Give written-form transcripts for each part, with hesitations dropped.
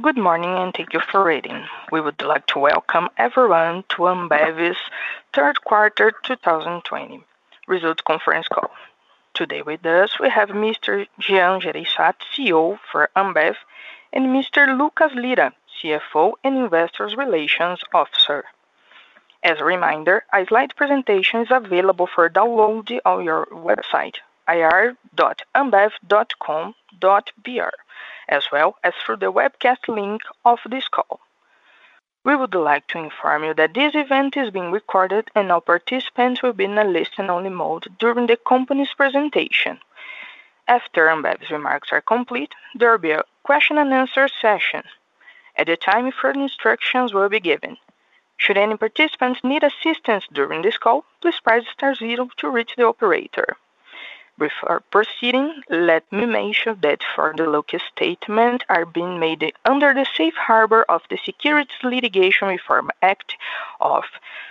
Good morning and thank you for waiting. We would like to welcome everyone to Ambev's third quarter 2020 results conference call. Today with us we have Mr. Jean Jereissati, CEO for Ambev, and Mr. Lucas Lira, CFO and Investor Relations Officer. As a reminder, a slide presentation is available for download on your website, ir.ambev.com.br, as well as through the webcast link of this call. We would like to inform you that this event is being recorded and all participants will be in a listen-only mode during the company's presentation. After Ambev's remarks are complete, there will be a question and answer session. At the time, further instructions will be given. Should any participants need assistance during this call, please press *0 to reach the operator. Before proceeding, let me mention that forward-looking statements are being made under the safe harbor of the Securities Litigation Reform Act of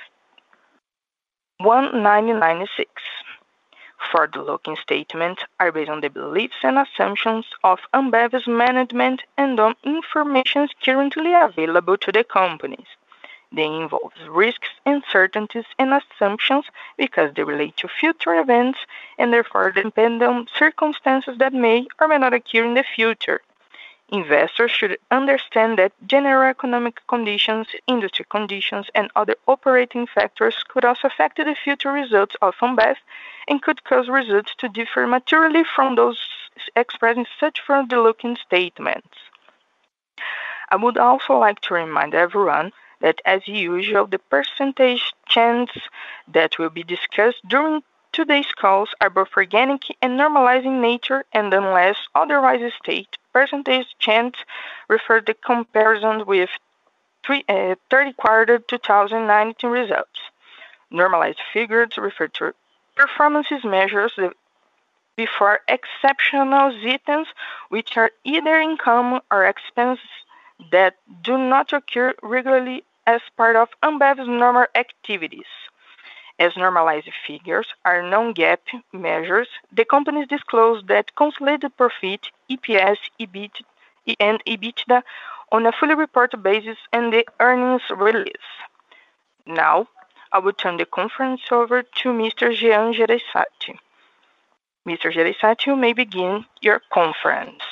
1996. Forward-looking statements are based on the beliefs and assumptions of Ambev's management and on information currently available to the companies. They involve risks, uncertainties, and assumptions because they relate to future events and therefore depend on circumstances that may or may not occur in the future. Investors should understand that general economic conditions, industry conditions, and other operating factors could also affect the future results of Ambev and could cause results to differ materially from those expressed in such forward-looking statements. I would also like to remind everyone that, as usual, the percentage changes that will be discussed during today's calls are both organic and normalized in nature, and unless otherwise stated, percentage changes refer to comparison with third quarter 2019 results. Normalized figures refer to performances measures before exceptional items, which are either income or expense that do not occur regularly as part of Ambev's normal activities. As normalized figures are non-GAAP measures, the companies disclose that consolidated profit, EPS, EBIT, and EBITDA on a fully reported basis and the earnings release. Now, I will turn the conference over to Mr. Jean Jereissati. Mr. Jereissati, you may begin your conference.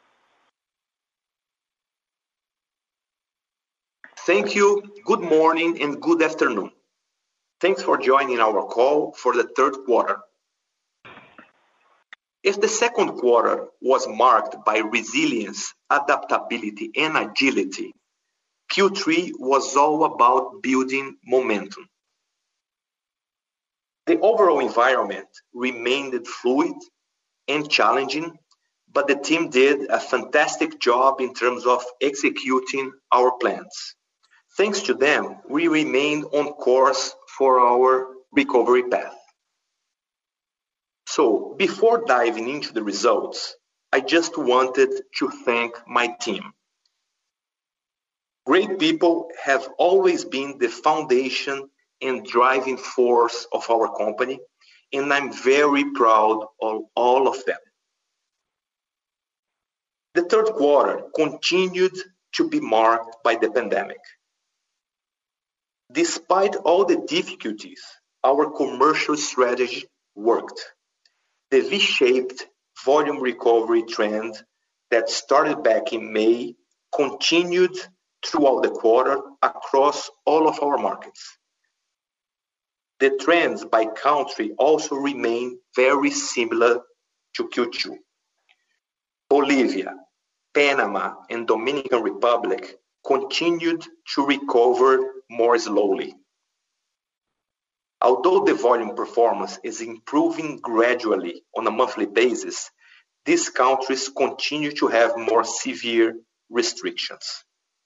Thank you. Good morning and good afternoon. Thanks for joining our call for the third quarter. If the second quarter was marked by resilience, adaptability, and agility, Q3 was all about building momentum. The overall environment remained fluid and challenging, but the team did a fantastic job in terms of executing our plans. Thanks to them, we remained on course for our recovery path. So, before diving into the results, I just wanted to thank my team. Great people have always been the foundation and driving force of our company, and I'm very proud of all of them. The third quarter continued to be marked by the pandemic. Despite all the difficulties, our commercial strategy worked. The V-shaped volume recovery trend that started back in May continued throughout the quarter across all of our markets. The trends by country also remain very similar to Q2. Bolivia, Panama, and Dominican Republic continued to recover more slowly. Although the volume performance is improving gradually on a monthly basis, these countries continue to have more severe restrictions.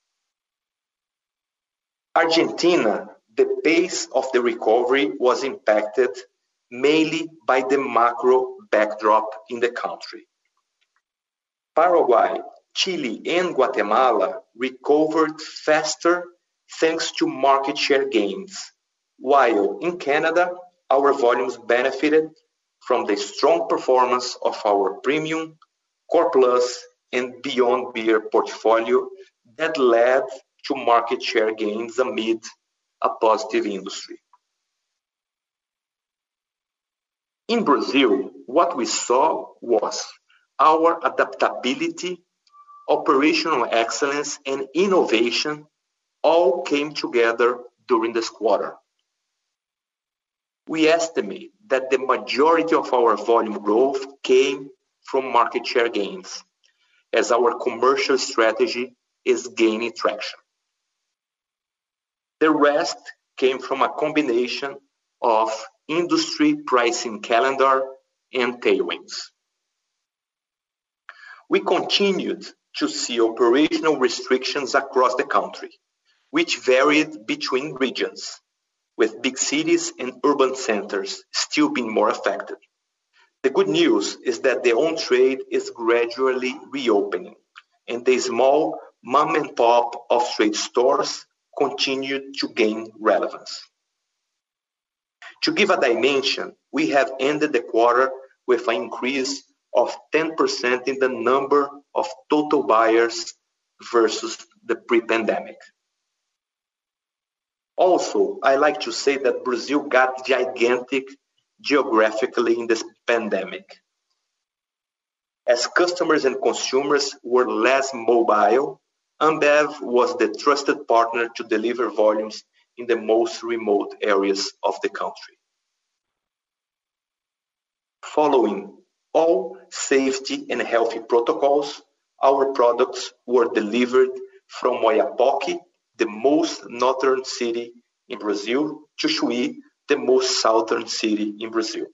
Argentina, the pace of the recovery was impacted mainly by the macro backdrop in the country. Paraguay, Chile, and Guatemala recovered faster thanks to market share gains, while in Canada, our volumes benefited from the strong performance of our premium, core plus, and beyond beer portfolio that led to market share gains amid a positive industry. In Brazil, what we saw was our adaptability, operational excellence, and innovation all came together during this quarter. We estimate that the majority of our volume growth came from market share gains, as our commercial strategy is gaining traction. The rest came from a combination of industry pricing calendar and tailwinds. We continued to see operational restrictions across the country, which varied between regions, with big cities and urban centers still being more affected. The good news is that the on-trade is gradually reopening, and the small mom-and-pop off-trade stores continue to gain relevance. To give a dimension, we have ended the quarter with an increase of 10% in the number of total buyers versus the pre-pandemic. Also, I like to say that Brazil got gigantic geographically in this pandemic. As customers and consumers were less mobile, Ambev was the trusted partner to deliver volumes in the most remote areas of the country. Following all safety and healthy protocols, our products were delivered from Oiapoque, the most northern city in Brazil, to Chuí, the most southern city in Brazil.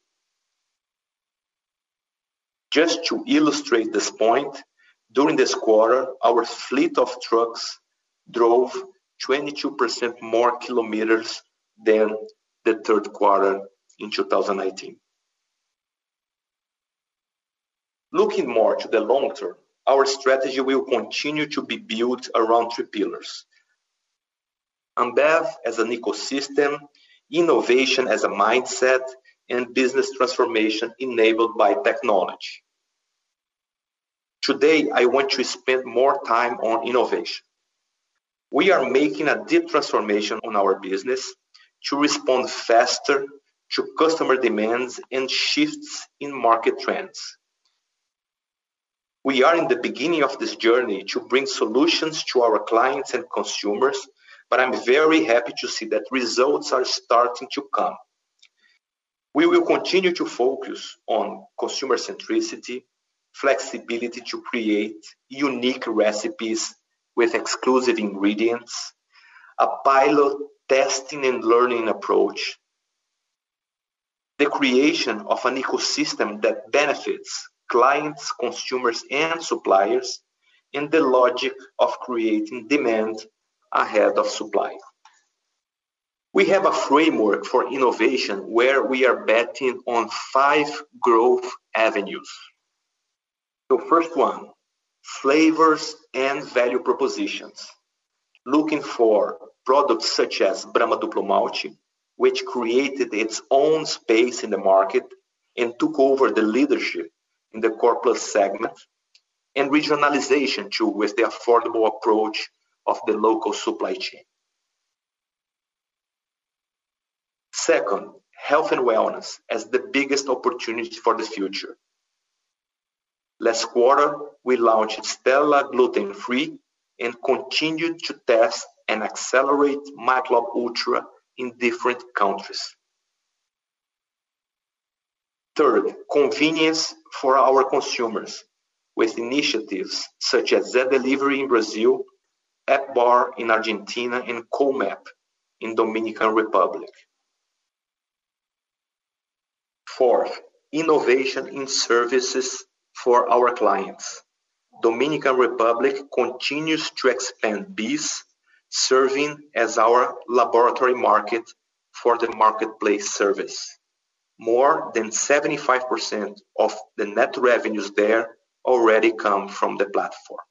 Just to illustrate this point, during this quarter, our fleet of trucks drove 22% more kilometers than the third quarter in 2019. Looking more to the long term, our strategy will continue to be built around three pillars: Ambev as an ecosystem, innovation as a mindset, and business transformation enabled by technology. Today, I want to spend more time on innovation. We are making a deep transformation on our business to respond faster to customer demands and shifts in market trends. We are in the beginning of this journey to bring solutions to our clients and consumers, but I'm very happy to see that results are starting to come. We will continue to focus on consumer centricity, flexibility to create unique recipes with exclusive ingredients, a pilot testing and learning approach, the creation of an ecosystem that benefits clients, consumers, and suppliers, and the logic of creating demand ahead of supply. We have a framework for innovation where we are betting on 5 growth avenues. So first one, flavors and value propositions. Looking for products such as Brahma Duplo Malte, which created its own space in the market and took over the leadership in the core plus segment, and regionalization too, with the affordable approach of the local supply chain. Second, health and wellness as the biggest opportunity for the future. Last quarter, we launched Stella gluten-free and continued to test and accelerate Michelob Ultra in different countries. Third, convenience for our consumers with initiatives such as Zé Delivery in Brazil, App Bar in Argentina, and Comap in Dominican Republic. Fourth, innovation in services for our clients. Dominican Republic continues to expand BEES, serving as our laboratory market for the marketplace service. More than 75% of the net revenues there already come from the platform.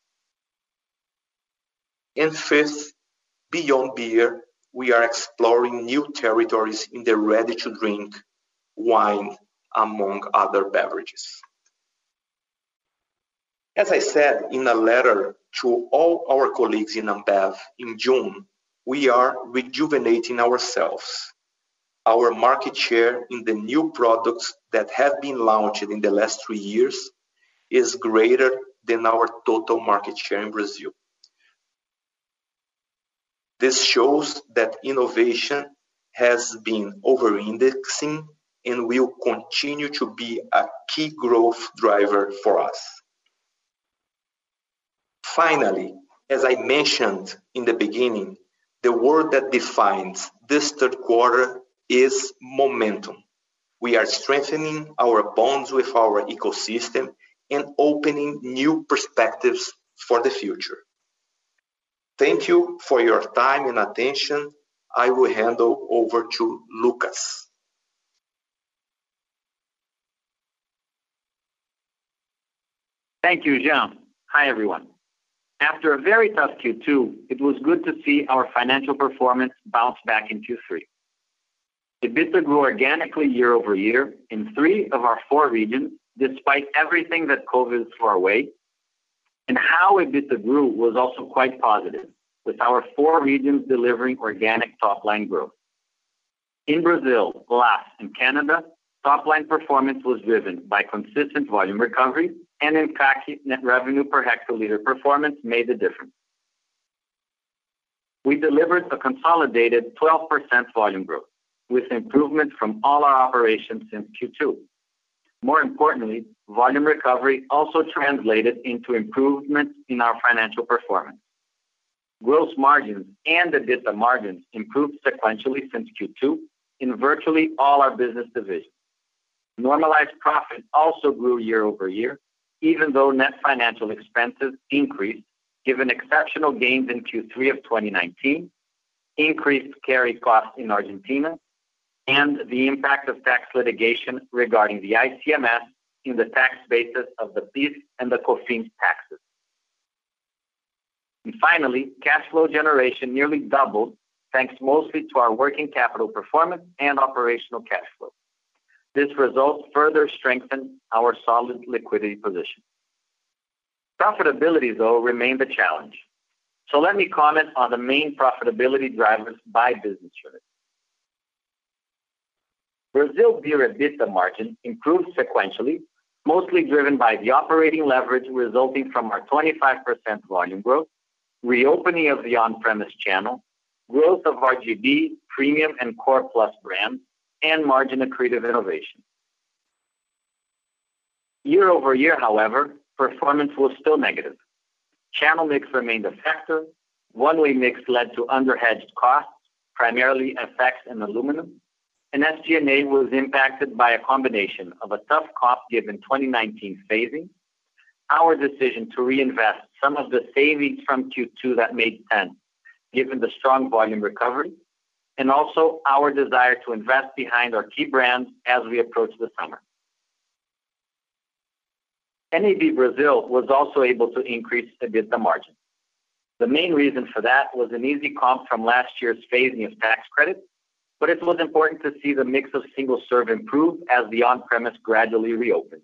And fifth, beyond beer, we are exploring new territories in the ready-to-drink, wine, among other beverages. As I said in a letter to all our colleagues in Ambev in June, we are rejuvenating ourselves. Our market share in the new products that have been launched in the last 3 years is greater than our total market share in Brazil. This shows that innovation has been over-indexing and will continue to be a key growth driver for us. Finally, as I mentioned in the beginning, the word that defines this third quarter is momentum. We are strengthening our bonds with our ecosystem and opening new perspectives for the future. Thank you for your time and attention. I will hand over to Lucas. Thank you, Jean. Hi, everyone. After a very tough Q2, it was good to see our financial performance bounce back in Q3. EBITDA grew organically year over year in 3 of our 4 regions, despite everything that COVID threw our way. And how EBITDA grew was also quite positive, with our 4 regions delivering organic top-line growth. In Brazil, LAS, and Canada, top-line performance was driven by consistent volume recovery, and in CAC, net revenue per hectoliter performance made the difference. We delivered a consolidated 12% volume growth, with improvement from all our operations since Q2. More importantly, volume recovery also translated into improvements in our financial performance. Gross margins and EBITDA margins improved sequentially since Q2 in virtually all our business divisions. Normalized profit also grew year over year, even though net financial expenses increased given exceptional gains in Q3 of 2019, increased carry costs in Argentina, and the impact of tax litigation regarding the ICMS in the tax basis of the PIS and the COFINS taxes. And finally, cash flow generation nearly doubled, thanks mostly to our working capital performance and operational cash flow. This result further strengthened our solid liquidity position. Profitability, though, remained a challenge. So let me comment on the main profitability drivers by business unit. Brazil beer EBITDA margin improved sequentially, mostly driven by the operating leverage resulting from our 25% volume growth, reopening of the on-premise channel, growth of RGB, premium, and core plus brands, and margin accretive innovation. Year over year, however, performance was still negative. Channel mix remained a factor. One-way mix led to underhedged costs, primarily FX and aluminum, and SG&A was impacted by a combination of a tough comp given 2019 phasing, our decision to reinvest some of the savings from Q2 that made sense given the strong volume recovery, and also our desire to invest behind our key brands as we approach the summer. NAB Brazil was also able to increase EBITDA margin. The main reason for that was an easy comp from last year's phasing of tax credits, but it was important to see the mix of single serve improve as the on-premise gradually reopened.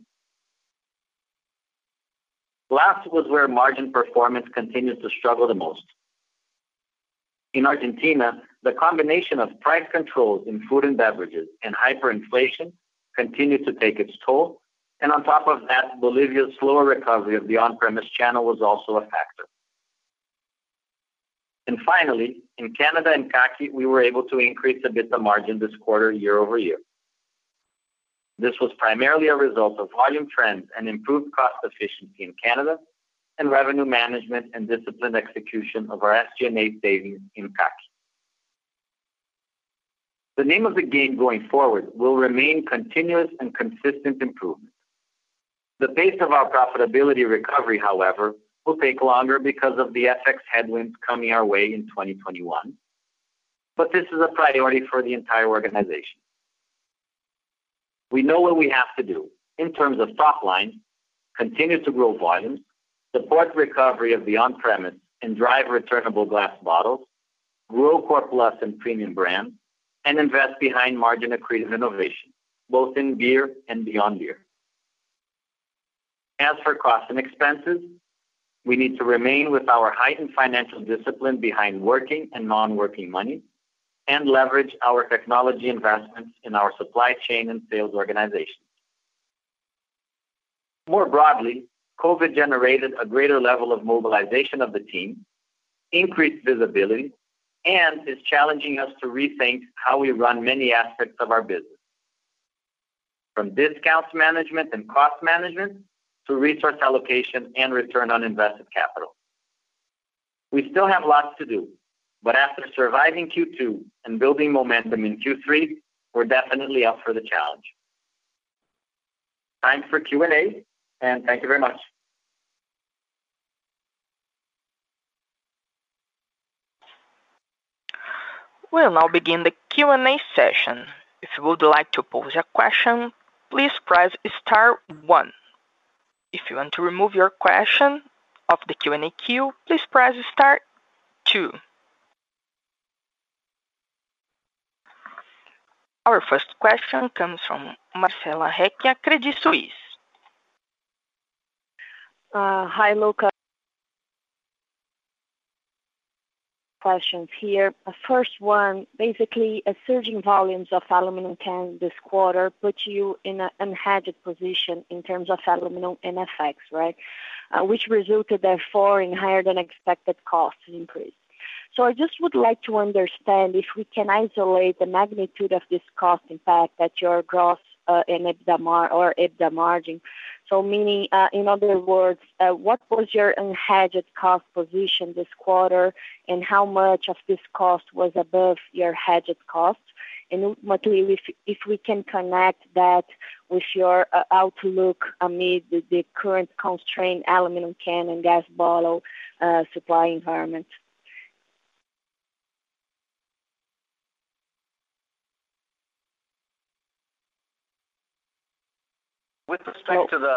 LAS was where margin performance continued to struggle the most. In Argentina, the combination of price controls in food and beverages and hyperinflation continued to take its toll, and on top of that, Bolivia's slower recovery of the on-premise channel was also a factor. And finally, in Canada and CAC, we were able to increase EBITDA margin this quarter year over year. This was primarily a result of volume trends and improved cost efficiency in Canada, and revenue management and disciplined execution of our SG&A savings in CAC. The name of the game going forward will remain continuous and consistent improvement. The pace of our profitability recovery, however, will take longer because of the FX headwinds coming our way in 2021. But this is a priority for the entire organization. We know what we have to do in terms of top line, continue to grow volumes, support recovery of the on-premise and drive returnable glass bottles, grow core plus and premium brands, and invest behind margin accretive innovation, both in beer and beyond beer. As for costs and expenses, We need to remain with our heightened financial discipline behind working and non-working money and leverage our technology investments in our supply chain and sales organizations. More broadly, COVID generated a greater level of mobilization of the team, increased visibility, and is challenging us to rethink how we run many aspects of our business, from discounts management and cost management to resource allocation and return on invested capital. We still have lots to do, but after surviving Q2 and building momentum in Q3, we're definitely up for the challenge. Time for Q&A, and thank you very much. We'll now begin the Q&A session. If you would like to pose a question, please press star 1. If you want to remove your question of the Q&A queue, please press star 2. Our first question comes from Marcella Recchia, Credit Suisse. Hi, Lucas. Questions here. First one, basically, surging volumes of aluminum can this quarter put you in an unhedged position in terms of aluminum and FX, right? Which resulted, therefore, in higher than expected cost increase. So I just would like to understand if we can isolate the magnitude of this cost impact at your gross and EBITDA margin. So meaning, in other words, what was your unhedged cost position this quarter, and how much of this cost was above your hedged cost? And ultimately, if we can connect that with your outlook amid the current constrained aluminum can and gas bottle supply environment. With respect to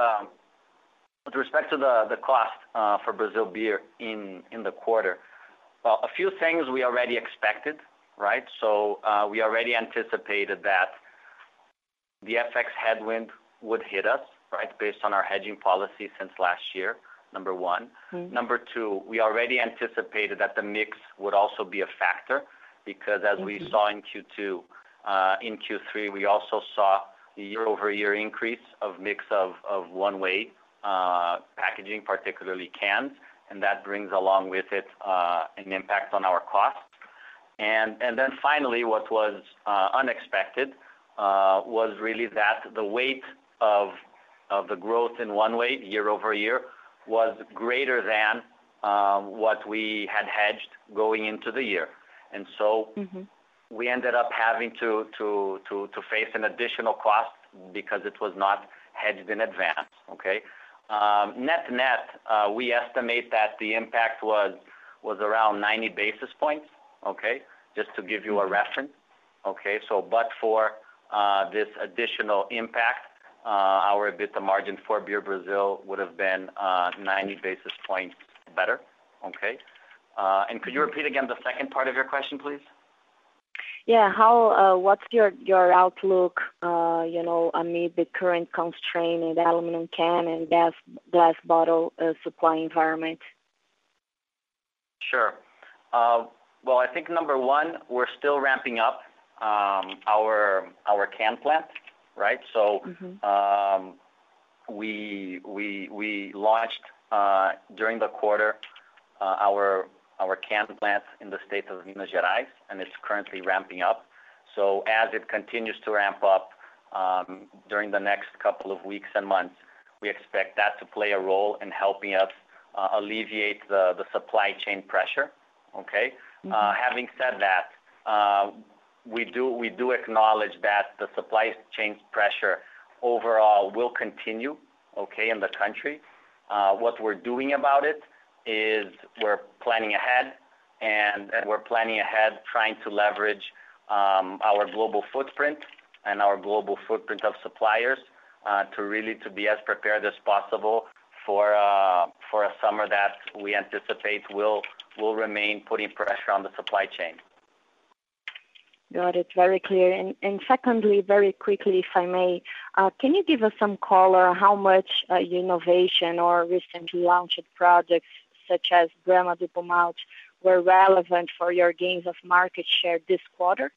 the cost for Brazil beer in the quarter, well, a few things we already expected, right? So we already anticipated that the FX headwind would hit us, right, based on our hedging policy since last year. Number one. Mm-hmm. Number two, we already anticipated that the mix would also be a factor because as we saw in Q2, in Q3 we also saw the year-over-year increase of mix of one-way packaging, particularly cans, and that brings along with it an impact on our costs. And then finally, what was unexpected was really that the weight of the growth in one-way year-over-year was greater than what we had hedged going into the year, and so. Mm-hmm. We ended up having to face an additional cost because it was not hedged in advance. Okay, net, we estimate that the impact was around 90 basis points. Okay, just to give you a reference. Okay, so but for this additional impact, our EBITDA margin for Beer Brazil would have been 90 basis points better. Okay, and could you repeat again the second part of your question, please? Yeah, how? What's your outlook? Amid the current constraint in the aluminum can and glass bottle supply environment. Sure. Well, I think number one, we're still ramping up our can plant, right? So we launched during the quarter our can plant in the state of Minas Gerais, and it's currently ramping up. So as it continues to ramp up during the next couple of weeks and months, we expect that to play a role in helping us alleviate the supply chain pressure. Okay. Having said that, we do acknowledge that the supply chain pressure overall will continue. Okay, in the country, what we're doing about it is we're planning ahead, and we're planning ahead trying to leverage our global footprint and our global footprint of suppliers to be as prepared as possible for a summer that we anticipate will remain putting pressure on the supply chain. Got it. Very clear. And secondly, very quickly, if I may, can you give us some color on how much innovation or recently launched products such as Brahma Duplo Malte were relevant for your gains of market share this quarter?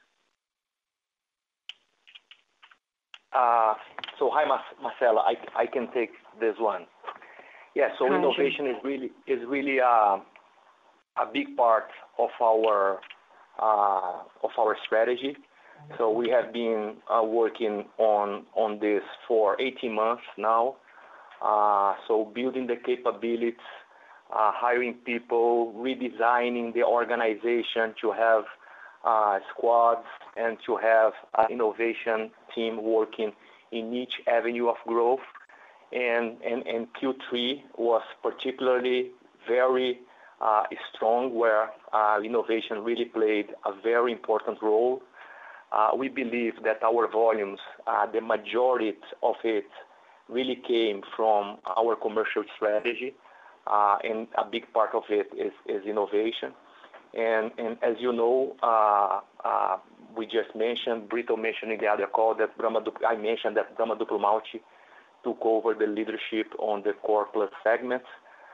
So hi, Marcela. I can take this one. Yeah. So innovation is really a big part of our strategy. So we have been working on this for 18 months now. So building the capabilities, hiring people, redesigning the organization to have squads and to have an innovation team working in each avenue of growth. And Q3 was particularly very strong, where innovation really played a very important role. We believe that our volumes, the majority of it, really came from our commercial strategy, and a big part of it is innovation. And as you know, we just mentioned, Brito mentioned in the other call that I mentioned that Brahma Duplo Malte took over the leadership on the Core Plus segment.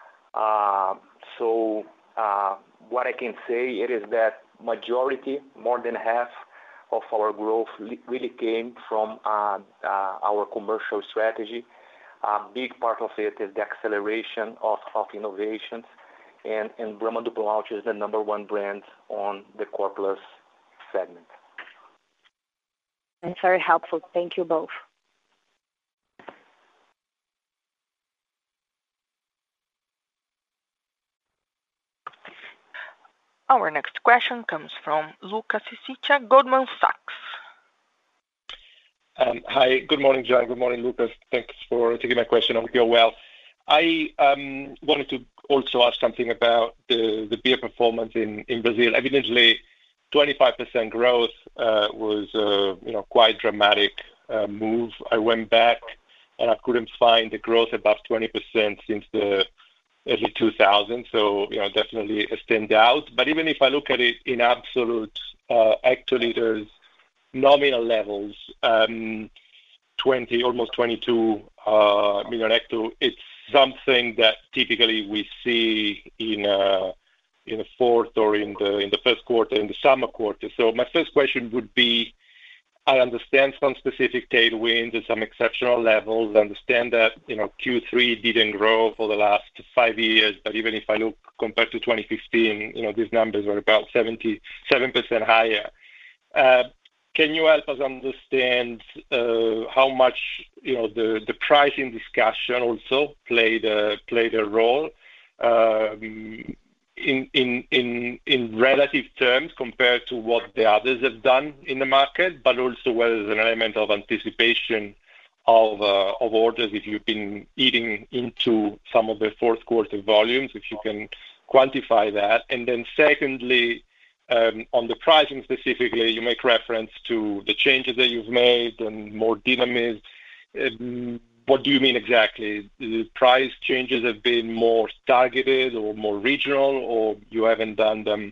So what I can say it is that majority, more than half of our growth really came from our commercial strategy. A big part of it is the acceleration of innovations, and Brahma Duplo Malte is the number one brand on the Core Plus segment. That's very helpful. Thank you both. Our next question comes from Luca Cipiccia, Goldman Sachs. Hi, good morning, John. Good morning, Lucas. Thanks for taking my question. I hope you're well. I wanted to also ask something about the beer performance in Brazil. Evidently, 25% growth was quite dramatic move. I went back and I couldn't find the growth above 20% since the early 2000s. So definitely a standout. But even if I look at it in absolute hectoliters, nominal levels, almost 22 million hecto. It's something that typically we see in the fourth or in the first quarter, in the summer quarter. So my first question would be, I understand some specific tailwinds and some exceptional levels. I understand that Q3 didn't grow for the last 5 years, but even if I look compared to 2015, these numbers were about 77% higher. Can you help us understand how much the pricing discussion also played a role in relative terms compared to what the others have done in the market, but also whether there's an element of anticipation of orders if you've been eating into some of the fourth quarter volumes, if you can quantify that. And then secondly, on the pricing specifically, you make reference to the changes that you've made and more dynamism. What do you mean exactly? The price changes have been more targeted or more regional, or you haven't done them,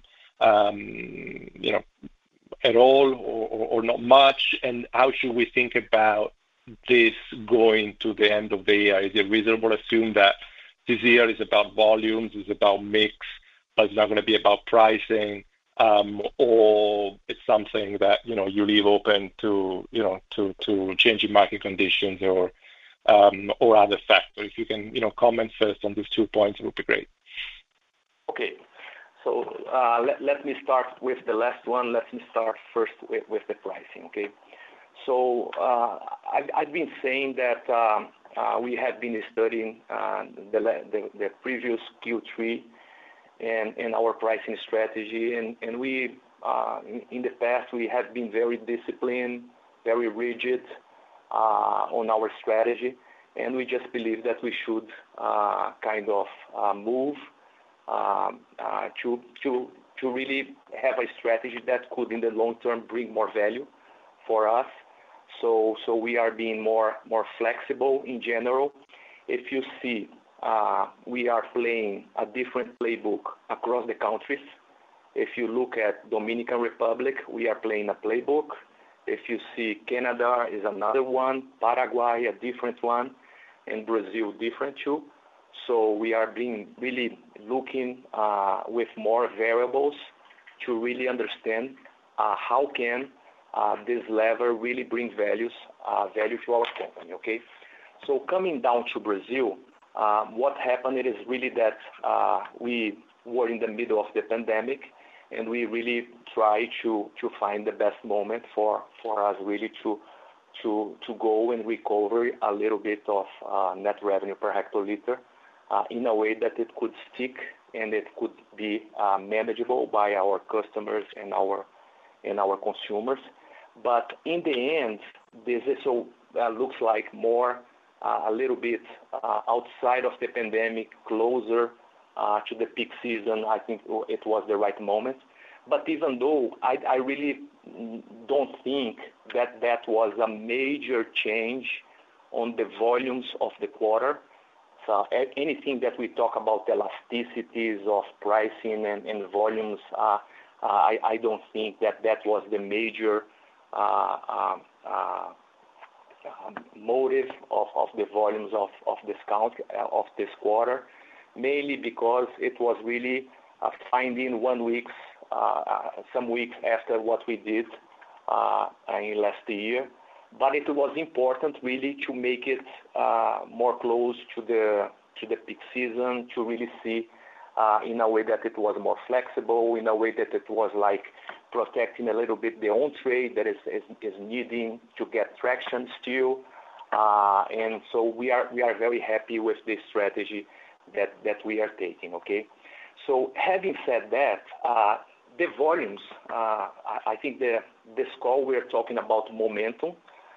at all, or not much? And how should we think about this going to the end of the year? Is it reasonable to assume that this year is about volumes, is about mix, but it's not going to be about pricing, or it's something that you leave open to changing market conditions or other factors? If you can comment first on these 2 points, it would be great. Okay, so let me start with the last one. Let me start first with the pricing. Okay, so I've been saying that we have been studying the previous Q3 and our pricing strategy, and we in the past we have been very disciplined, very rigid on our strategy, and we just believe that we should kind of move to really have a strategy that could in the long term bring more value for us. So we are being more flexible in general. If you see, we are playing a different playbook across the countries. If you look at Dominican Republic, we are playing a playbook. If you see Canada is another one, Paraguay a different one, and Brazil different too. So we are being really looking with more variables to really understand how can this lever really bring value to our company, okay? So coming down to Brazil, what happened is really that we were in the middle of the pandemic, and we really try to find the best moment for us really to go and recover a little bit of net revenue per hectoliter in a way that it could stick and it could be manageable by our customers and our consumers. But in the end, this also looks like more a little bit outside of the pandemic, closer to the peak season. I think it was the right moment. But even though I really don't think that was a major change on the volumes of the quarter. So anything that we talk about elasticities of pricing and volumes, I don't think that was the major motive of the volumes of discount of this quarter, mainly because it was really finding some weeks after what we did in last year. But it was important really to make it more close to the peak season, to really see in a way that it was more flexible, in a way that it was like protecting a little bit the on trade that is needing to get traction still. And so we are very happy with this strategy that we are taking, okay? So having said that, the volumes, I think this call we are talking about momentum.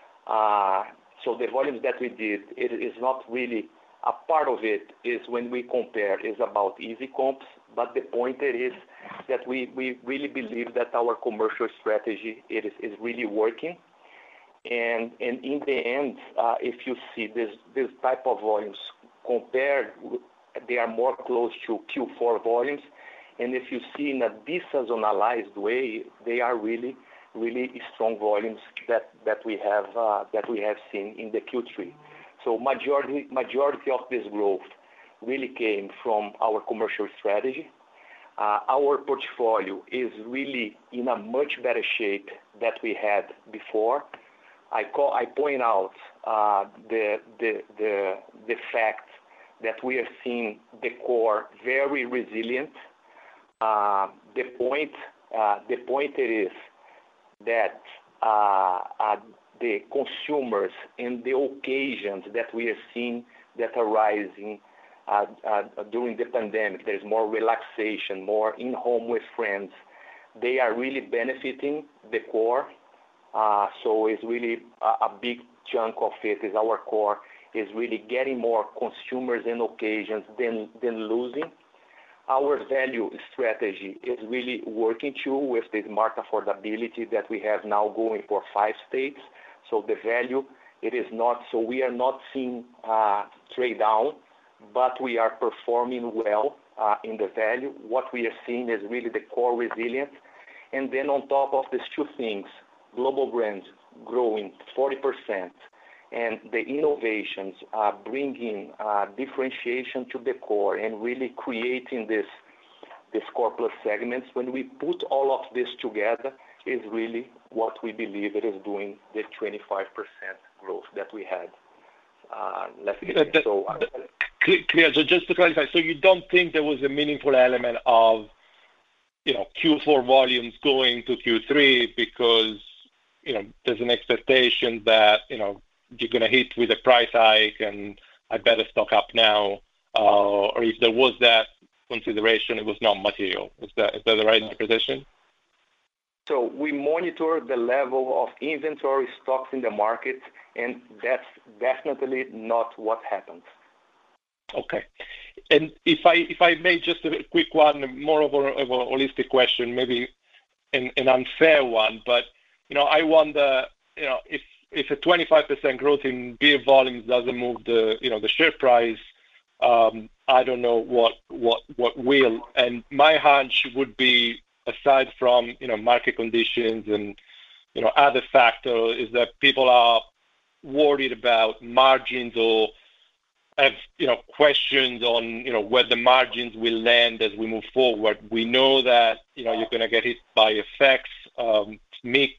So the volumes that we did, it is not really a part of it is when we compare is about easy comps, but the point is that we really believe that our commercial strategy is really working. And in the end, if you see this type of volumes compared, they are more close to Q4 volumes. And if you see in a deseasonalized way, they are really strong volumes that we have seen in the Q3. So majority of this growth really came from our commercial strategy. Our portfolio is really in a much better shape that we had before. I point out the fact that we are seeing the core very resilient. The point is that the consumers and the occasions that we are seeing that are rising during the pandemic, there's more relaxation, more in-home with friends. They are really benefiting the core. So it's really a big chunk of it is our core is really getting more consumers and occasions than losing. Our value strategy is really working too with the smart affordability that we have now going for 5 states. So the value, it is not, so we are not seeing trade down, but we are performing well in the value. What we are seeing is really the core resilience. And then on top of these 2 things, global brands growing 40%, and the innovations bringing differentiation to the core and really creating this core plus segments. When we put all of this together, is really what we believe it is doing the 25% growth that we had last year. Clear. So just to clarify, so you don't think there was a meaningful element of, Q4 volumes going to Q3 because, there's an expectation that, you're going to hit with a price hike and I better stock up now, or if there was that consideration, it was not material. Is that the right interpretation? So we monitor the level of inventory stocks in the market, and that's definitely not what happened. Okay. And if I may, just a quick one, more of a holistic question, maybe an unfair one, but I wonder, if a 25% growth in beer volumes doesn't move the share price, I don't know what will. And my hunch would be aside from, market conditions and, other factors, is that people are worried about margins or have, questions on, where the margins will land as we move forward. We know that, you're gonna get hit by effects, mix,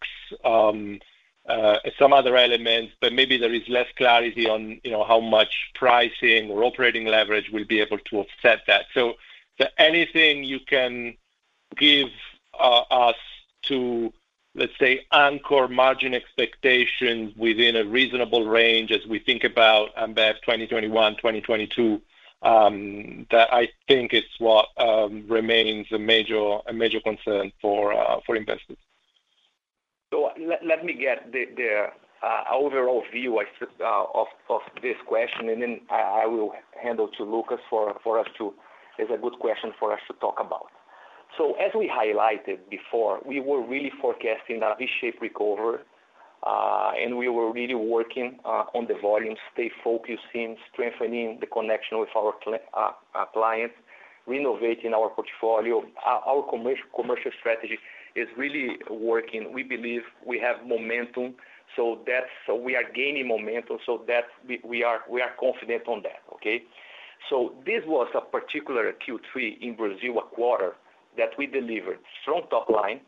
some other elements, but maybe there is less clarity on, how much pricing or operating leverage will be able to offset that. So is there anything you can give us to, let's say, anchor margin expectations within a reasonable range as we think about Ambev 2021, 2022? That I think is what remains a major concern for investors. So let me get the overall view of this question, and then I will hand it to Lucas for us to. It's a good question for us to talk about. So as we highlighted before, we were really forecasting a V-shaped recovery, and we were really working on the volume, stay focused in strengthening the connection with our clients, renovating our portfolio. Our commercial strategy is really working. We believe we have momentum, so we are gaining momentum, so that we are confident on that. Okay, so this was a particular Q3 in Brazil, a quarter that we delivered strong top line,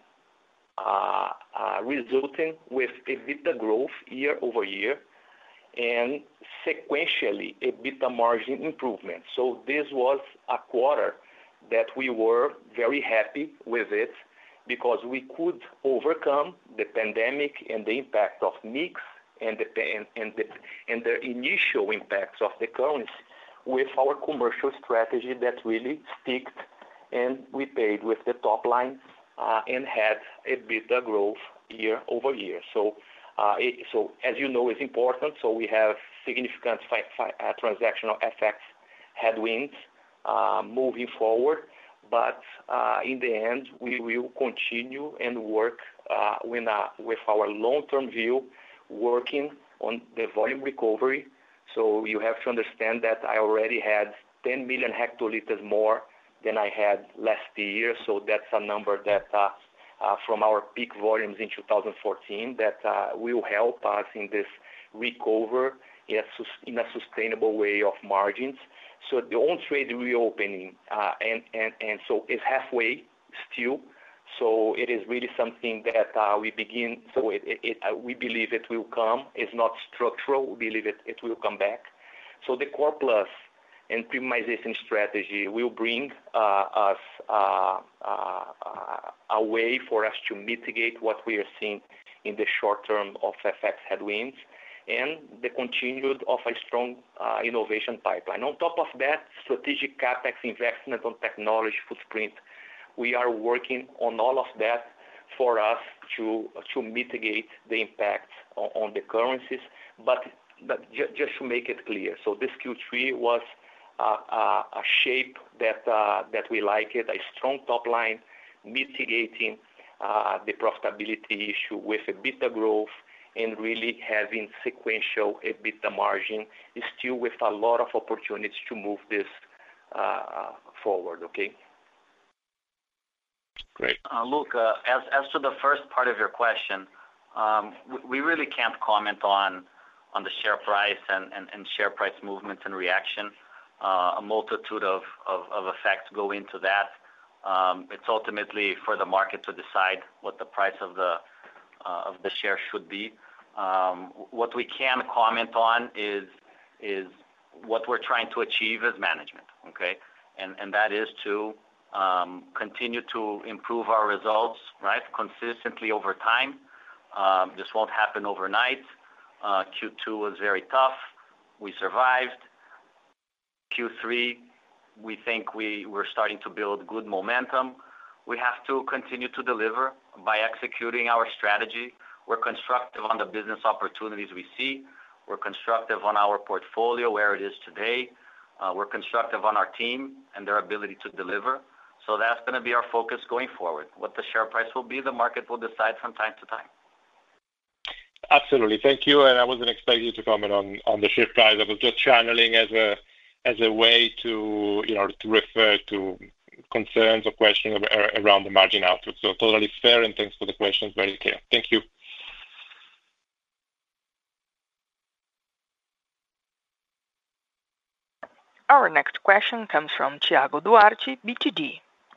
resulting with EBITDA growth year over year, and sequentially EBITDA margin improvement. So this was a quarter that we were very happy with it, because we could overcome the pandemic and the impact of mix and the initial impacts of the currency with our commercial strategy that really sticked, and we paid with the top line and had EBITDA growth year over year. So, as you know, it's important. So we have significant transactional effects, headwinds moving forward. But in the end, we will continue and work with our long-term view, working on the volume recovery. So you have to understand that I already had 10 million hectoliters more than I had last year. So that's a number that from our peak volumes in 2014 that will help us in this recovery in a sustainable way of margins. So the on-trade reopening, and so it's halfway still. So it is really something that we begin. So we believe it will come. It's not structural. We believe it will come back. So the core plus and premiumization strategy will bring us a way for us to mitigate what we are seeing in the short term of FX headwinds, and the continued of a strong innovation pipeline. On top of that, strategic CapEx investment on technology footprint. We are working on all of that for us to mitigate the impact on the currencies. But just to make it clear, so this Q3 was a shape that we like it, a strong top line, mitigating the profitability issue with EBITDA growth, and really having sequential EBITDA margin, is still with a lot of opportunities to move this forward. Okay. Great. Look, as to the first part of your question, we really can't comment on the share price and share price movements and reaction. A multitude of effects go into that. It's ultimately for the market to decide what the price of the share should be. What we can comment on is what we're trying to achieve as management, okay? And that is to continue to improve our results, right, consistently over time. This won't happen overnight. Q2 was very tough. We survived. Q3, we think we're starting to build good momentum. We have to continue to deliver by executing our strategy. We're constructive on the business opportunities we see. We're constructive on our portfolio, where it is today. We're constructive on our team and their ability to deliver. So that's going to be our focus going forward. What the share price will be, the market will decide from time to time. Absolutely. Thank you. And I wasn't expecting you to comment on the share price. I was just channeling as a way to, to refer to, concerns or questions around the margin outlook. So totally fair, and thanks for the questions. Very clear. Thank you. Our next question comes from Thiago Duarte, BTG.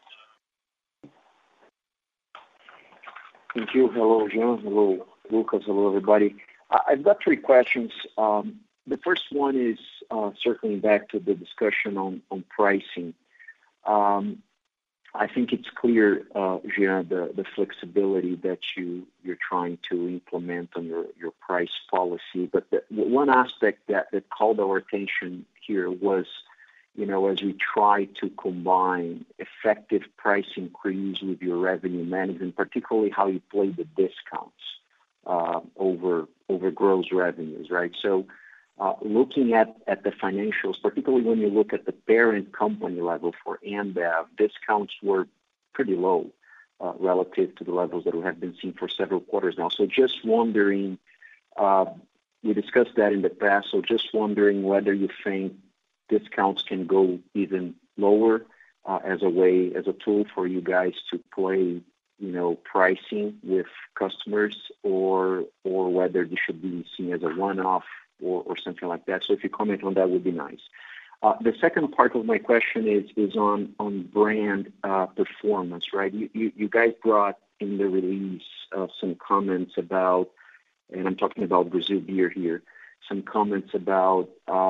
Thank you. Hello, Jean. Hello, Lucas. Hello, everybody. I've got three questions. The first one is circling back to the discussion on pricing. I think it's clear, Jean, the flexibility that you're trying to implement on your price policy. But one aspect that called our attention here was, as we try to combine effective price increase with your revenue management, particularly how you play the discounts over gross revenues, right? So looking at the financials, particularly when you look at the parent company level for Ambev, discounts were pretty low relative to the levels that we have been seeing for several quarters now. So just wondering, we discussed that in the past, so just wondering whether you think discounts can go even lower as a tool for you guys to play, pricing with customers, or whether this should be seen as a one-off or something like that. So if you comment on that, would be nice. The second part of my question is on brand performance, right? You guys brought in the release some comments about, and I'm talking about Brazil Beer here, some comments about,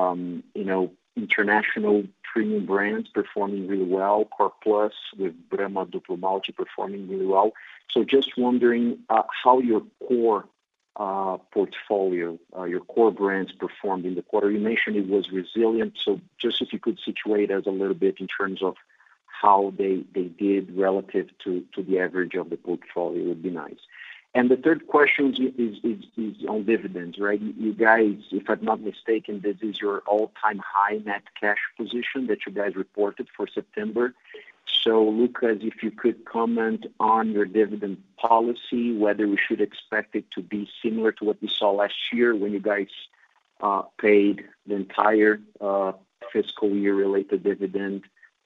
international premium brands performing really well, Core Plus with Brahma Duplo Malte performing really well. So just wondering how your core portfolio, your core brands performed in the quarter. You mentioned it was resilient, so just if you could situate us a little bit in terms of how they did relative to the average of the portfolio would be nice. And the third question is on dividends, right? You guys, if I'm not mistaken, this is your all-time high net cash position that you guys reported for September. So, Lucas, if you could comment on your dividend policy, whether we should expect it to be similar to what we saw last year when you guys paid the entire fiscal year-related dividend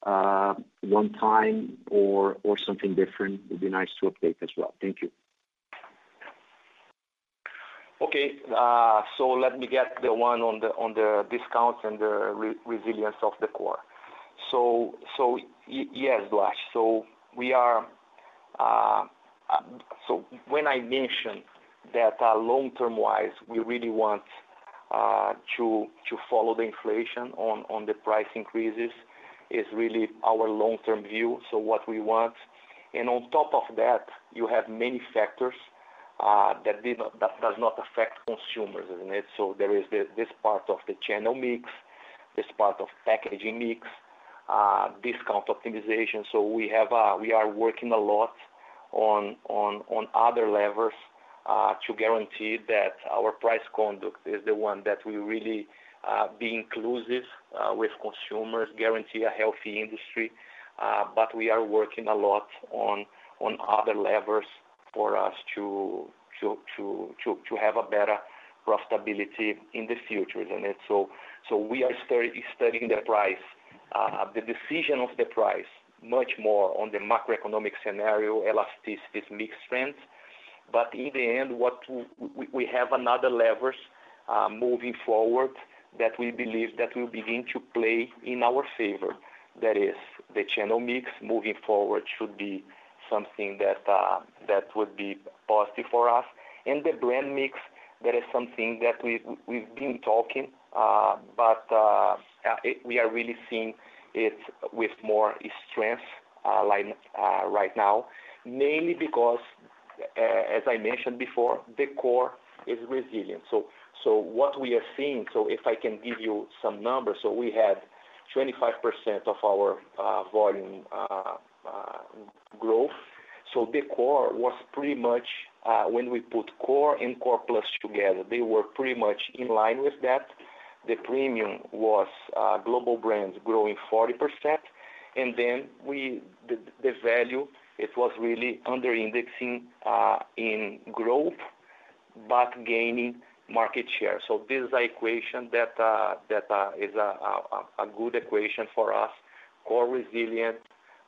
one time, or something different. It would be nice to update as well. Thank you. Okay, so let me get the one on the discounts and the resilience of the core. So yes, Duarte. So we are. So when I mentioned that long-term wise, we really want to follow the inflation on the price increases is really our long-term view. So what we want, and on top of that, you have many factors that does not affect consumers, isn't it? So there is this part of the channel mix, this part of packaging mix, discount optimization. So we are working a lot on other levers to guarantee that our price conduct is the one that will really be inclusive with consumers, guarantee a healthy industry. But we are working a lot on other levers for us to have a better profitability in the future, isn't it? So we are studying the price, the decision of the price, much more on the macroeconomic scenario, elasticities, mix trends. But in the end, what we have another levers moving forward that we believe that will begin to play in our favor. That is, the channel mix moving forward should be something that would be positive for us, and the brand mix, that is something that we've been talking, but we are really seeing it with more strength right now, mainly because, as I mentioned before, the core is resilient. So what we are seeing, so if I can give you some numbers, so we had 25% of our volume growth. So the core was pretty much, when we put core and core plus together, they were pretty much in line with that. The premium was global brands growing 40%, and then the value, it was really under indexing in growth, but gaining market share. So this is an equation that is a good equation for us. Core resilient,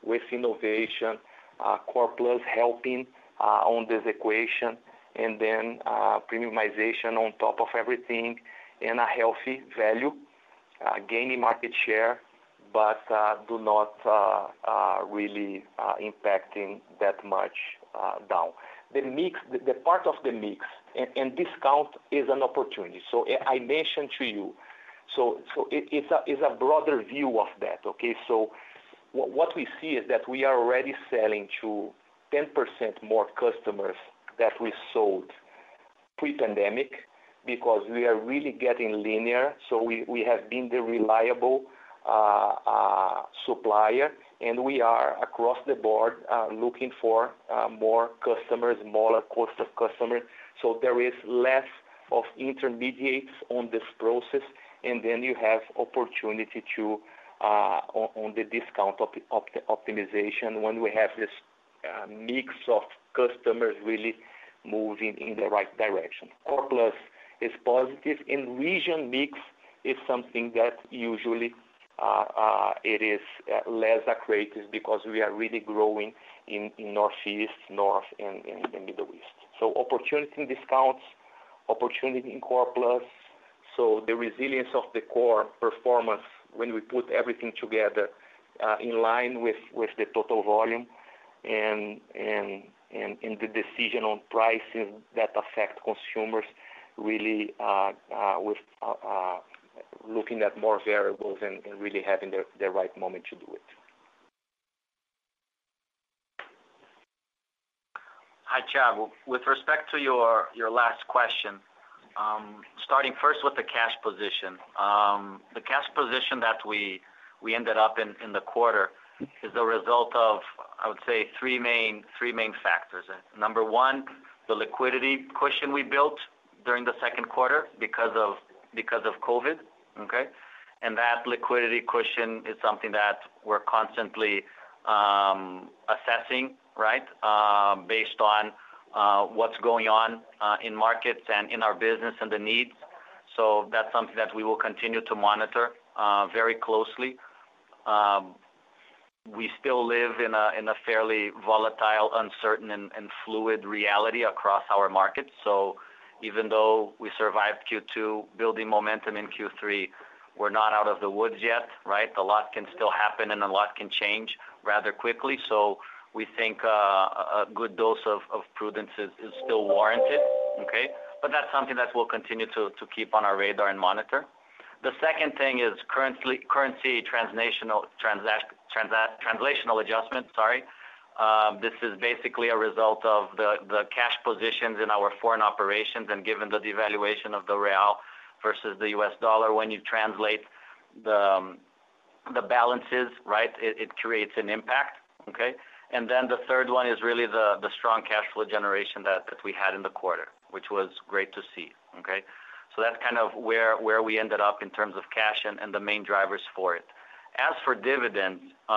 with innovation, Core Plus helping on this equation, and then premiumization on top of everything, and a healthy value, gaining market share, but do not really impacting that much down. The mix, the part of the mix, and discount is an opportunity. So I mentioned to you, so it's a broader view of that. Okay, so what we see is that we are already selling to 10% more customers that we sold pre-pandemic, because we are really getting linear. So we have been the reliable supplier, and we are across the board looking for more customers, smaller cost of customers. So there is less of intermediates on this process, and then you have opportunity to on the discount optimization when we have this mix of customers really moving in the right direction. Core Plus is positive, and region mix is something that usually it is less accretive because we are really growing in Northeast, North, and in the Middle East. So opportunity in discounts, opportunity in Core Plus. So the resilience of the core performance when we put everything together in line with the total volume, and the decision on pricing that affect consumers really with looking at more variables and really having the right moment to do it. Hi, Thiago. With respect to your last question, starting first with the cash position. The cash position that we ended up in the quarter is the result of, I would say, three main factors. Number one, the liquidity cushion we built during the second quarter because of COVID. Okay, and that liquidity cushion is something that we're constantly assessing, right, based on what's going on in markets and in our business and the needs. So that's something that we will continue to monitor very closely. We still live in a fairly volatile, uncertain, and fluid reality across our markets. So even though we survived Q2, building momentum in Q3, we're not out of the woods yet, right? A lot can still happen and a lot can change rather quickly. So we think a good dose of prudence is still warranted, okay? But that's something that we'll continue to keep on our radar and monitor. The second thing is currency translational adjustment, sorry. This is basically a result of the cash positions in our foreign operations, and given the devaluation of the real versus the US dollar, when you translate the balances, right, it creates an impact, okay? And then the third one is really the strong cash flow generation that we had in the quarter, which was great to see, okay? So that's kind of where we ended up in terms of cash and the main drivers for it. As for dividends,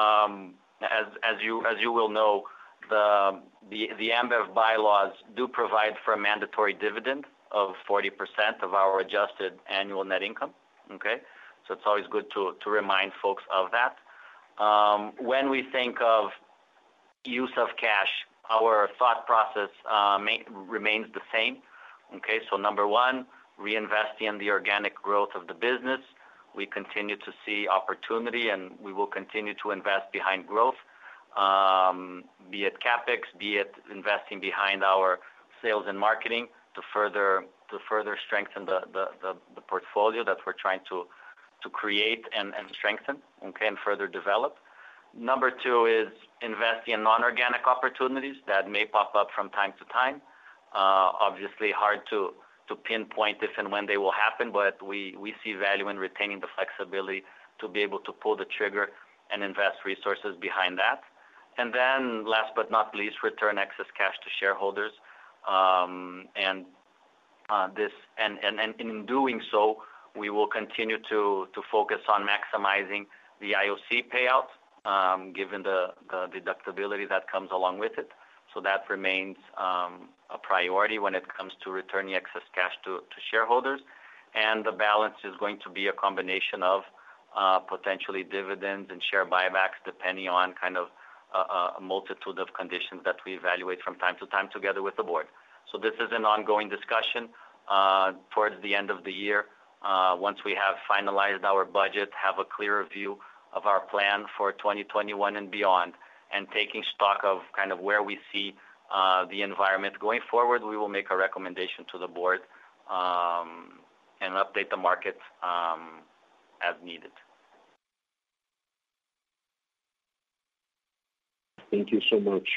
as you will know, the Ambev bylaws do provide for a mandatory dividend of 40% of our adjusted annual net income. Okay, so it's always good to remind folks of that. When we think of use of cash, our thought process remains the same. Okay, so number one, reinvesting in the organic growth of the business. We continue to see opportunity, and we will continue to invest behind growth, be it CapEx, be it investing behind our sales and marketing to further strengthen the portfolio that we're trying to create and strengthen, okay, and further develop. Number two is investing in non-organic opportunities that may pop up from time to time. Obviously hard to pinpoint if and when they will happen, but we see value in retaining the flexibility to be able to pull the trigger and invest resources behind that. And then last but not least, return excess cash to shareholders. And in doing so, we will continue to focus on maximizing the IOC payout, given the deductibility that comes along with it. So that remains a priority when it comes to returning excess cash to shareholders. And the balance is going to be a combination of potentially dividends and share buybacks, depending on kind of a multitude of conditions that we evaluate from time to time together with the board. So this is an ongoing discussion towards the end of the year. Once we have finalized our budget, have a clearer view of our plan for 2021 and beyond, and taking stock of kind of where we see the environment going forward, we will make a recommendation to the board and update the market as needed. Thank you so much.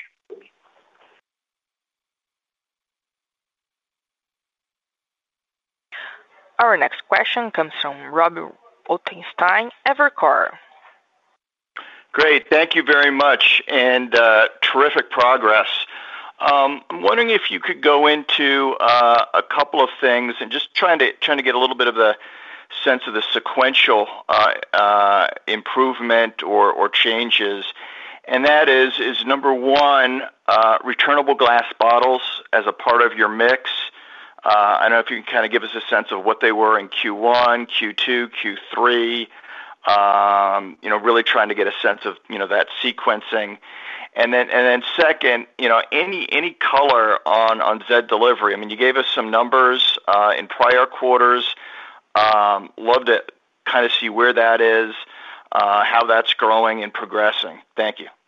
Our next question comes from Robert Ottenstein, Evercore. Great. Thank you very much, and terrific progress. I'm wondering if you could go into a couple of things and just trying to get a little bit of the sense of the sequential improvement or changes. And that is number one, returnable glass bottles as a part of your mix. I don't know if you can kind of give us a sense of what they were in Q1, Q2, Q3. Really trying to get a sense of that sequencing. And then second, any color on Zé Delivery. I mean, you gave us some numbers in prior quarters. Love to kind of see where that is, how that's growing and progressing. Thank you.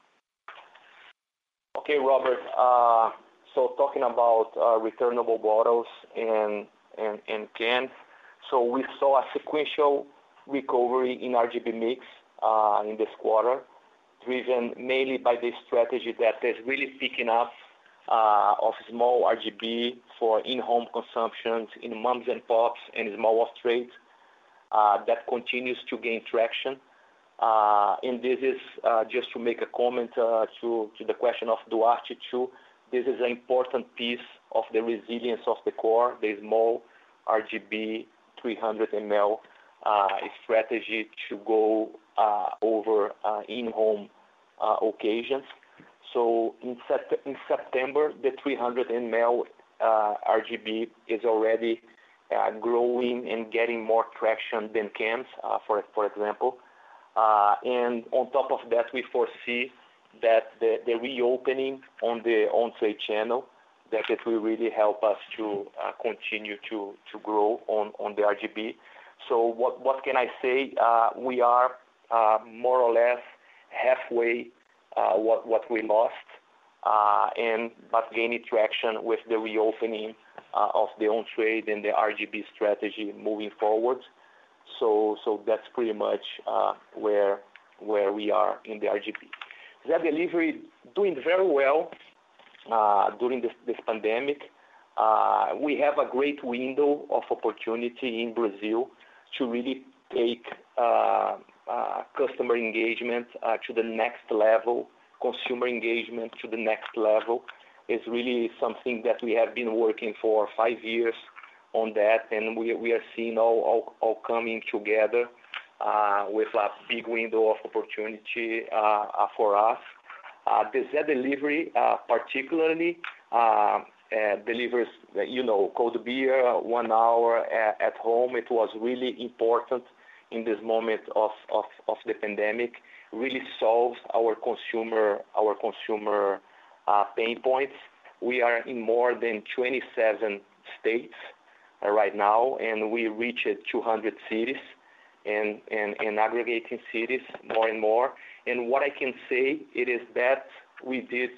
Okay, Robert. So talking about returnable bottles and cans, so we saw a sequential recovery in RGB mix in this quarter, driven mainly by the strategy that is really picking up of small RGB for in-home consumption in moms and pops and small off-trade. That continues to gain traction. And this is, just to make a comment to the question of Duarte too, this is an important piece of the resilience of the core, the small RGB 300 ml strategy to go over in-home occasions. So in September, the 300 ml RGB is already growing and getting more traction than cans, for example. And on top of that, we foresee that the reopening on the on-trade channel, that it will really help us to continue to grow on the RGB. So what can I say? We are more or less halfway what we lost, but gaining traction with the reopening of the on-trade and the RGB strategy moving forward. So that's pretty much where we are in the RGB. Zé Delivery doing very well during this pandemic. We have a great window of opportunity in Brazil to really take customer engagement to the next level, consumer engagement to the next level. Is really something that we have been working for 5 years on that, and we are seeing all coming together with a big window of opportunity for us. The Zé Delivery particularly delivers, cold beer 1 hour at home. It was really important in this moment of the pandemic. Really solves our consumer pain points. We are in more than 27 states right now, and we reached 200 cities and aggregating cities more and more. And what I can say it is that we did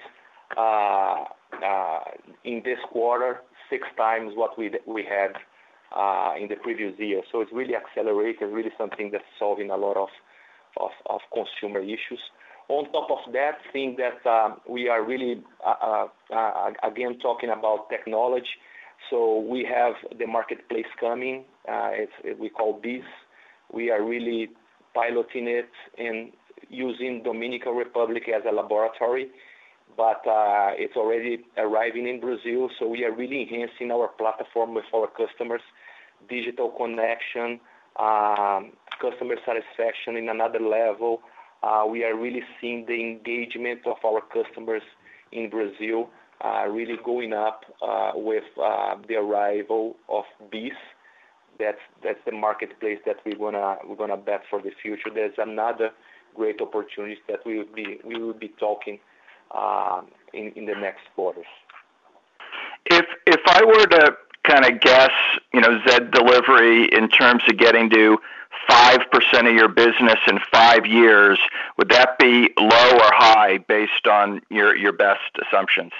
in this quarter 6 times what we had in the previous year. So it's really accelerated, really something that's solving a lot of consumer issues. On top of that, seeing that we are really, again, talking about technology. So we have the marketplace coming. We call BEES. We are really piloting it and using Dominican Republic as a laboratory, but it's already arriving in Brazil. So we are really enhancing our platform with our customers, digital connection, customer satisfaction in another level. We are really seeing the engagement of our customers in Brazil really going up with the arrival of BEES. That's the marketplace that we're gonna bet for the future. There's another great opportunities that we will be talking in the next quarters. If I were to kind of guess, Zed Delivery in terms of getting to 5% of your business in 5 years, would that be low or high based on your best assumptions?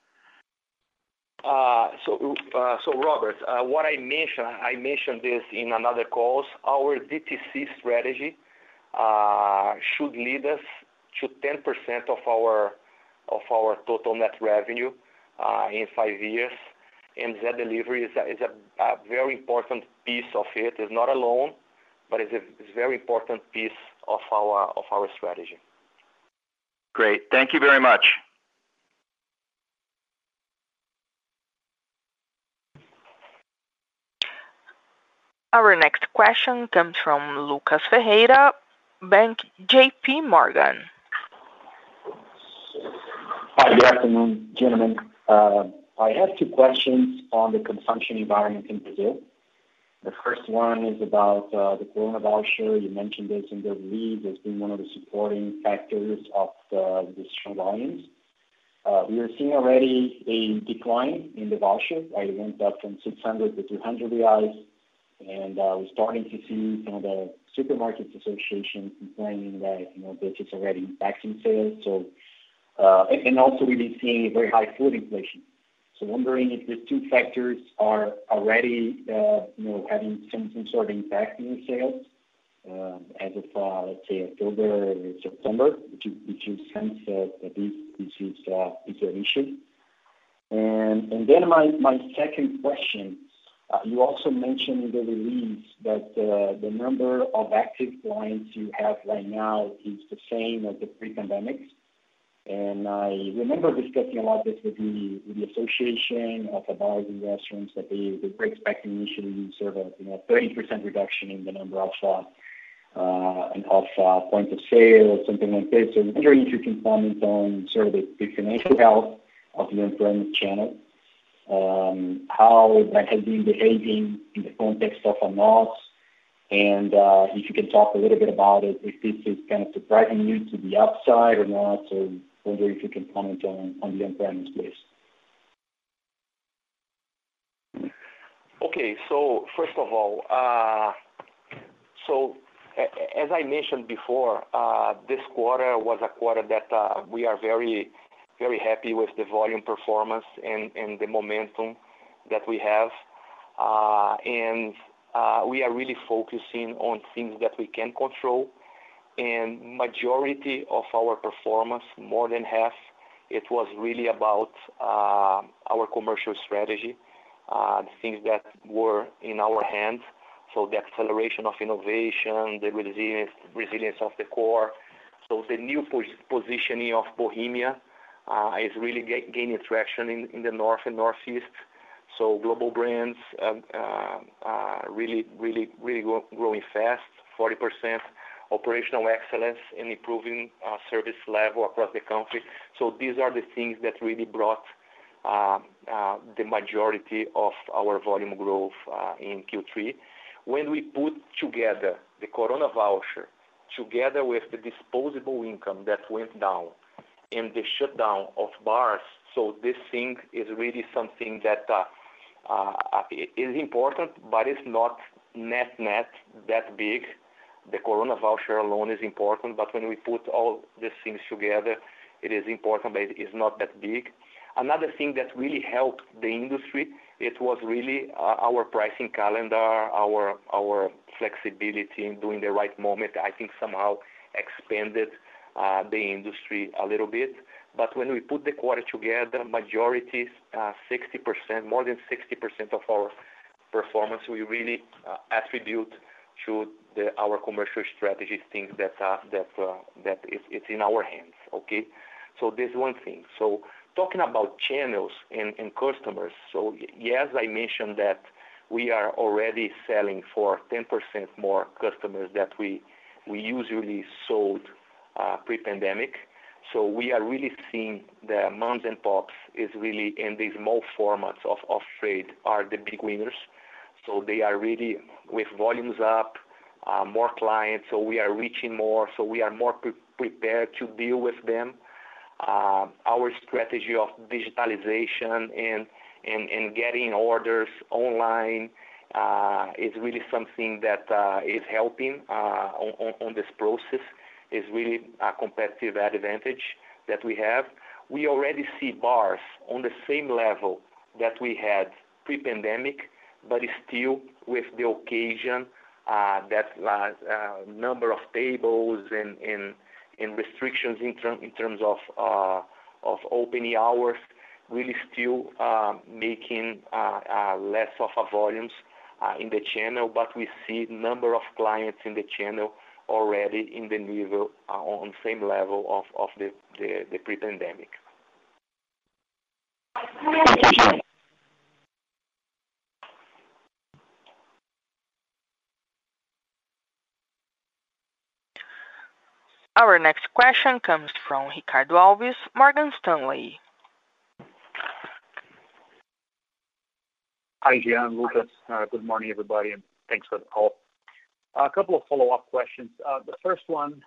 So Robert, what I mentioned this in another calls. Our DTC strategy should lead us to 10% of our total net revenue in 5 years, and Zed Delivery is a very important piece of it. It's not alone, but it's a very important piece of our strategy. Great, thank you very much. Our next question comes from Lucas Ferreira, Bank JP Morgan. Hi, good afternoon, gentlemen. I have 2 questions on the consumption environment in Brazil. The first one is about the Corona voucher. You mentioned this in the release as being one of the supporting factors of the strong volumes. We are seeing already a decline in the voucher. It went up from 600 to 200 reais. And we're starting to see some of the supermarkets association complaining that this is already impacting sales. So, and also we've been seeing very high food inflation. So, wondering if these 2 factors are already, having some sort of impact in sales as of let's say October or September. If you sense that this is an issue. And then my second question. You also mentioned in the release that the number of active clients you have right now is the same as the pre-pandemic. And I remember discussing a lot this with the association of the bars and restaurants that they were expecting initially sort of 30% reduction in the number of points of sale or something like this. So I'm wondering if you can comment on sort of the financial health of the on-premise channel. How that has been behaving in the context of a loss, and if you can talk a little bit about it, if this is kind of surprising you to the upside or not. So wondering if you can comment on the on-premise, please. Okay, so first of all, so as I mentioned before, this quarter was a quarter that we are very happy with the volume performance and the momentum that we have. And we are really focusing on things that we can control. And majority of our performance, more than half, it was really about our commercial strategy, the things that were in our hands. So the acceleration of innovation, the resilience of the core. So the new positioning of Bohemia is really gaining traction in the North and Northeast. So global brands really growing fast, 40%. Operational excellence and improving service level across the country. So these are the things that really brought the majority of our volume growth in Q3. When we put together the Corona voucher, together with the disposable income that went down, and the shutdown of bars, so this thing is really something that is important, but it's not net that big. The Corona voucher alone is important, but when we put all these things together, it is important, but it is not that big. Another thing that really helped the industry, it was really our pricing calendar, our flexibility in doing the right moment. I think somehow expanded the industry a little bit. But when we put the quarter together, majority, 60%, more than 60% of our performance, we really attribute to our commercial strategy, things that it's in our hands. Okay, so there's one thing. So talking about channels and customers. So yes, I mentioned that we are already selling for 10% more customers that we usually sold pre-pandemic. So we are really seeing the moms and pops is really in these small formats of trade are the big winners. So they are really with volumes up, more clients, so we are reaching more, so we are more prepared to deal with them. Our strategy of digitalization and getting orders online is really something that is helping on this process. Is really a competitive advantage that we have. We already see bars on the same level that we had pre-pandemic, but still with the occasion that number of tables and restrictions in terms of opening hours, really still making less of a volumes in the channel, but we see number of clients in the channel already in the level on same level of the pre-pandemic. Our next question comes from Ricardo Alves, Morgan Stanley. Hi, Jean, Lucas. Good morning, everybody, and thanks for the call. A couple of follow-up questions. The first one,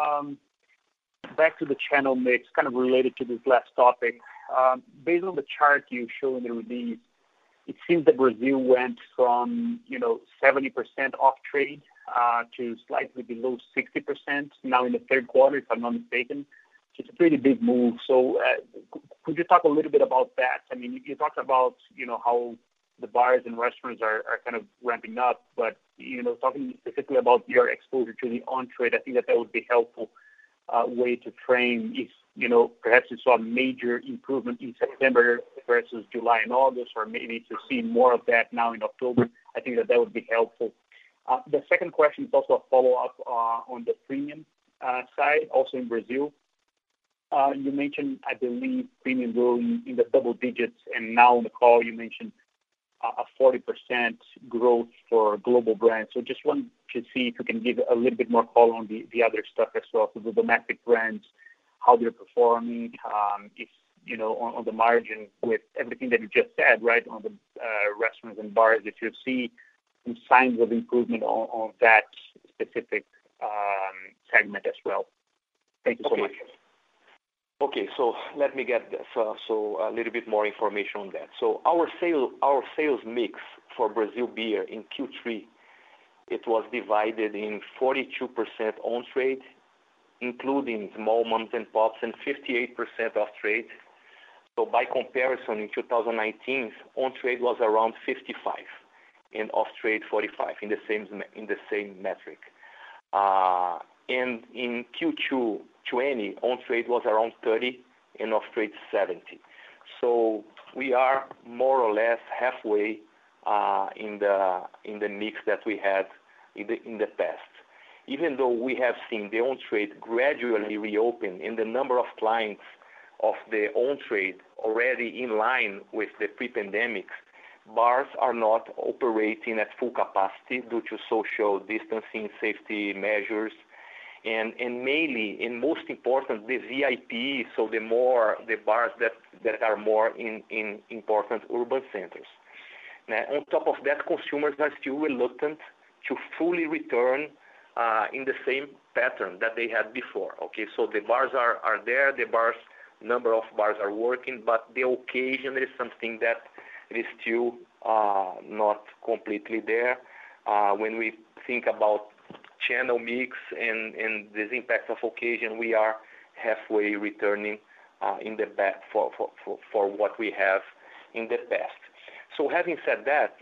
back to the channel mix, kind of related to this last topic. Based on the chart you show in the release, it seems that Brazil went from 70% off trade to slightly below 60% now in the third quarter, if I'm not mistaken. So it's a pretty big move. So could you talk a little bit about that? I mean, you talked about how the bars and restaurants are kind of ramping up, but talking specifically about your exposure to the on-trade, I think that would be helpful way to frame if perhaps you saw a major improvement in September versus July and August, or maybe to see more of that now in October. I think that would be helpful. The second question is also a follow-up on the premium side, also in Brazil. You mentioned, I believe, premium growing in the double digits, and now on the call you mentioned a 40% growth for global brands. So just want to see if you can give a little bit more color on the other stuff as well, so the domestic brands, how they're performing, if on the margin with everything that you just said, right, on the restaurants and bars, if you see some signs of improvement on that specific segment as well. Thank you so much. Okay, so let me get so a little bit more information on that. So our sales mix for Brazil beer in Q3, it was divided in 42% on trade, including small moms and pops, and 58% off trade. So by comparison, in 2019, on trade was around 55, and off trade 45 in the same metric. And in Q2 20, on trade was around 30 and off trade 70. So we are more or less halfway in the mix that we had in the past. Even though we have seen the on trade gradually reopen and the number of clients of the on trade already in line with the pre-pandemic, bars are not operating at full capacity due to social distancing, safety measures, and mainly, and most important, the VIP, so the bars that are more in important urban centers. Now, on top of that, consumers are still reluctant to fully return in the same pattern that they had before. Okay, so the bars are there, number of bars are working, but the occasion is something that is still not completely there. When we think about channel mix and this impact of occasion, we are halfway returning in the back for what we have in the past. So having said that,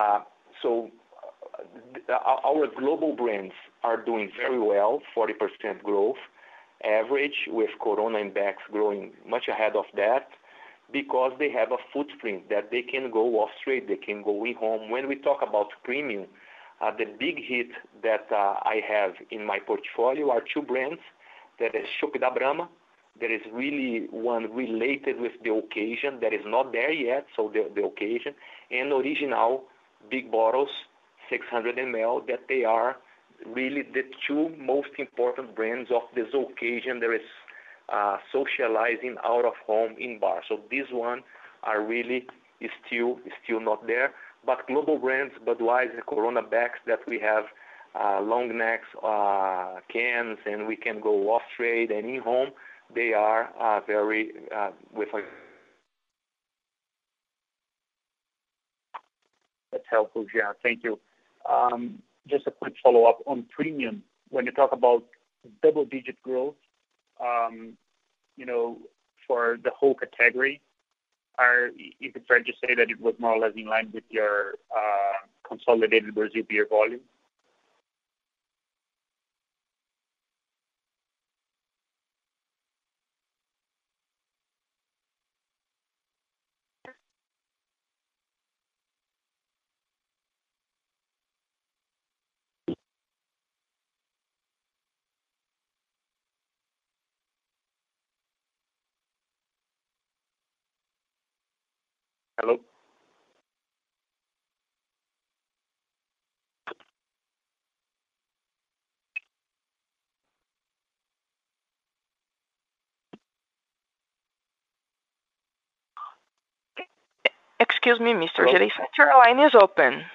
our global brands are doing very well, 40% growth average, with Corona and Beck's growing much ahead of that, because they have a footprint that they can go off trade, they can go in home. When we talk about premium, the big hit that I have in my portfolio are two brands. That is Chopp da Brahma. There is really one related with the occasion that is not there yet, so the occasion, and Original big bottles, 600 ml, that they are really the two most important brands of this occasion. There is socializing out of home in bars. So these one are really still not there. But global brands, Budweiser, Corona, Beck's, that we have long necks cans, and we can go off trade and in home. They are very with a. That's helpful, Jean. Thank you. Just a quick follow-up on premium. When you talk about double-digit growth, for the whole category, is it fair to say that it was more or less in line with your consolidated Brazil beer volume? Hello? Excuse me, Mr. Gereissati, your line is open.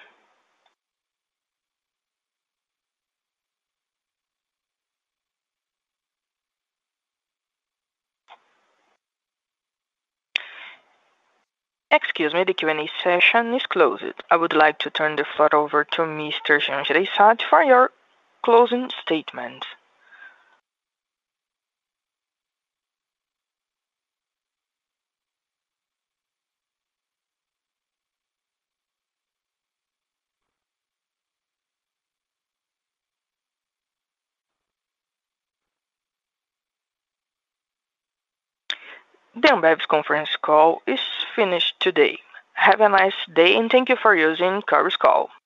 Excuse me, the Q&A session is closed. I would like to turn the floor over to Mr. Jean Gereissati for your closing statement. The Ambev's conference call is finished today. Have a nice day and thank you for using Chorus Call.